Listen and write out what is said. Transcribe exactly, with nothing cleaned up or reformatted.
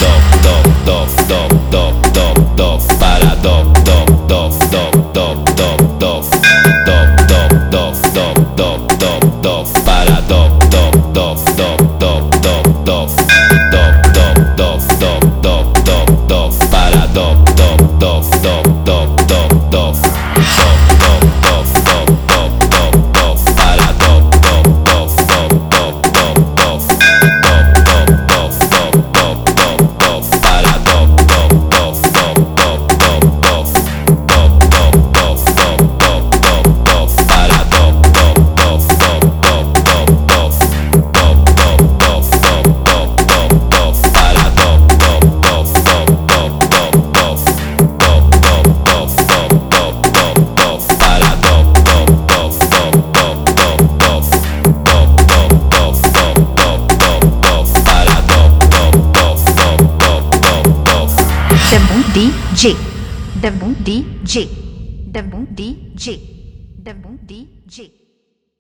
do do do do do para do do do do do do do do do do do do do do para do do do do do do do do do do do do do do para do do do do do do do do do do do do do do para do do do do do do do do do do do do para do do do do do do do do do do do do do para do do do do do do do do do do do do do para do do do do do do do do do do do do do para do do do do do do do do do do do do para do do do do do do do Demo D J. Demo D J. Demo D J. Demo D J.